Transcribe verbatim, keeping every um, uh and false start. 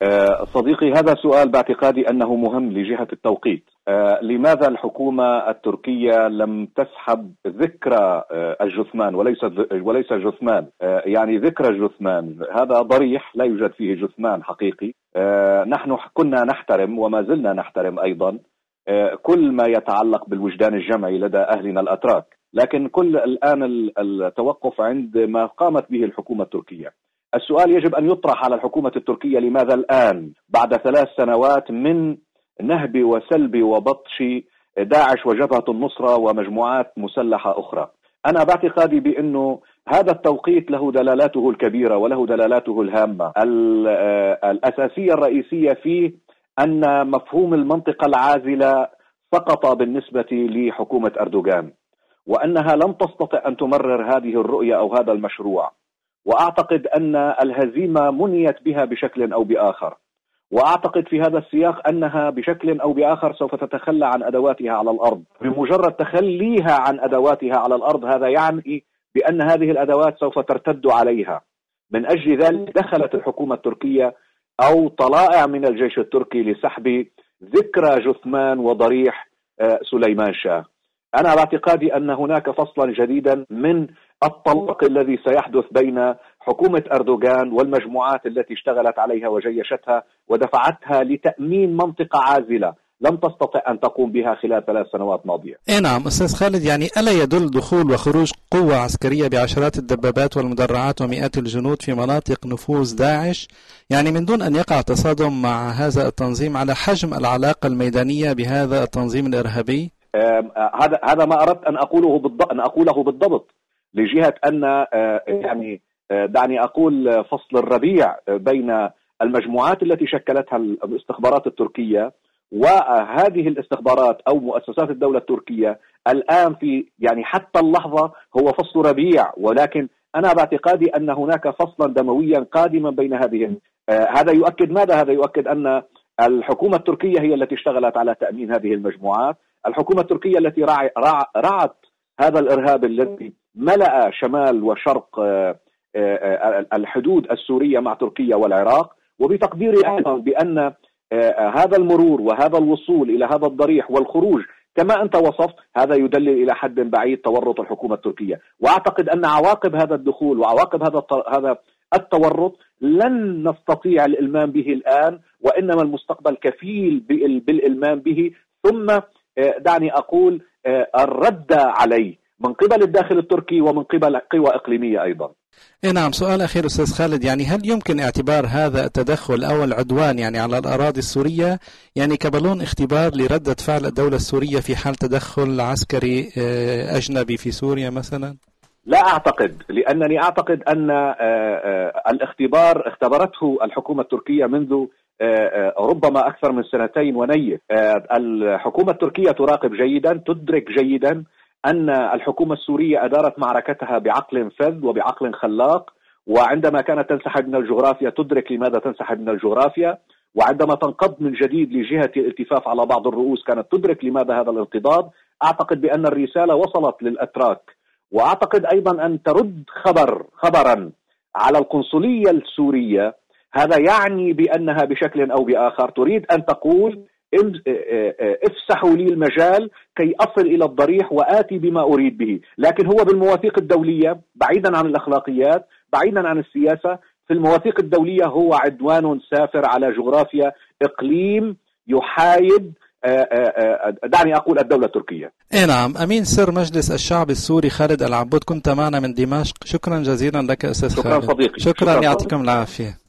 صديقي، هذا سؤال باعتقادي أنه مهم لجهة التوقيت. لماذا الحكومة التركية لم تسحب ذكرى الجثمان وليس وليس جثمان، يعني ذكرى الجثمان؟ هذا ضريح، لا يوجد فيه جثمان حقيقي. نحن كنا نحترم وما زلنا نحترم أيضا كل ما يتعلق بالوجدان الجمعي لدى أهلنا الأتراك، لكن كل الآن التوقف عند ما قامت به الحكومة التركية. السؤال يجب أن يطرح على الحكومة التركية: لماذا الآن بعد ثلاث سنوات من نهب وسلب وبطش داعش وجبهة النصرة ومجموعات مسلحة أخرى؟ أنا باعتقادي بأنه هذا التوقيت له دلالاته الكبيرة وله دلالاته الهامة. الأساسية الرئيسية فيه أن مفهوم المنطقة العازلة سقط بالنسبة لحكومة أردوغان، وأنها لم تستطع أن تمرر هذه الرؤية أو هذا المشروع. وأعتقد أن الهزيمة منيت بها بشكل أو بآخر، وأعتقد في هذا السياق أنها بشكل أو بآخر سوف تتخلى عن أدواتها على الأرض. بمجرد تخليها عن أدواتها على الأرض هذا يعني بأن هذه الأدوات سوف ترتد عليها. من أجل ذلك دخلت الحكومة التركية أو طلائع من الجيش التركي لسحب ذكرى جثمان وضريح سليمان شاه. أنا باعتقادي أن هناك فصلا جديدا من الطلاق الذي سيحدث بين حكومة أردوغان والمجموعات التي اشتغلت عليها وجيشتها ودفعتها لتأمين منطقة عازلة لم تستطع أن تقوم بها خلال ثلاث سنوات ماضية. إيه نعم أستاذ خالد، يعني ألا يدل دخول وخروج قوة عسكرية بعشرات الدبابات والمدرعات ومئات الجنود في مناطق نفوذ داعش، يعني من دون أن يقع تصادم مع هذا التنظيم، على حجم العلاقة الميدانية بهذا التنظيم الإرهابي؟ هذا هذا ما أردت أن أقوله بالضبط أن أقوله بالضبط لجهة أن يعني دعني أقول فصل الربيع بين المجموعات التي شكلتها الاستخبارات التركية وهذه الاستخبارات أو مؤسسات الدولة التركية الآن في يعني حتى اللحظة هو فصل ربيع، ولكن أنا باعتقادي أن هناك فصلا دمويا قادما بين هذه. هذا يؤكد ماذا؟ هذا يؤكد أن الحكومة التركية هي التي اشتغلت على تأمين هذه المجموعات، الحكومة التركية التي رع... رع... رعت هذا الإرهاب الذي ملأ شمال وشرق الحدود السورية مع تركيا والعراق. وبتقديري أيضا بأن هذا المرور وهذا الوصول إلى هذا الضريح والخروج كما أنت وصفت هذا يدلل إلى حد بعيد تورط الحكومة التركية. وأعتقد أن عواقب هذا الدخول وعواقب هذا هذا التورط لن نستطيع الإلمام به الآن، وإنما المستقبل كفيل بالإلمام به، ثم دعني أقول الرد عليه من قبل الداخل التركي ومن قبل قوى إقليمية أيضا. إيه نعم، سؤال أخير أستاذ خالد، يعني هل يمكن اعتبار هذا التدخل أو العدوان يعني على الأراضي السورية يعني كبالون اختبار لردة فعل الدولة السورية في حال تدخل عسكري أجنبي في سوريا مثلا؟ لا أعتقد، لأنني أعتقد أن الاختبار اختبرته الحكومة التركية منذ ربما أكثر من سنتين ونيف. الحكومة التركية تراقب جيدا، تدرك جيدا أن الحكومة السورية أدارت معركتها بعقل فذ وبعقل خلاق، وعندما كانت تنسحب من الجغرافيا تدرك لماذا تنسحب من الجغرافيا، وعندما تنقض من جديد لجهة الالتفاف على بعض الرؤوس كانت تدرك لماذا هذا الانقضاض. أعتقد بأن الرسالة وصلت للأتراك، وأعتقد أيضا أن ترد خبر خبرا على القنصلية السورية، هذا يعني بأنها بشكل أو بآخر تريد أن تقول افسحوا لي المجال كي أصل إلى الضريح وآتي بما أريد به. لكن هو بالمواثيق الدولية بعيدا عن الأخلاقيات بعيدا عن السياسة، في المواثيق الدولية هو عدوان سافر على جغرافيا إقليم يحايد دعني أقول الدولة التركية. إيه نعم. أمين سر مجلس الشعب السوري خالد العبود، كنت معنا من دمشق، شكرا جزيلا لك أستاذ شكرا خالد. صديقي. شكرا, شكرا يعطيكم العافية.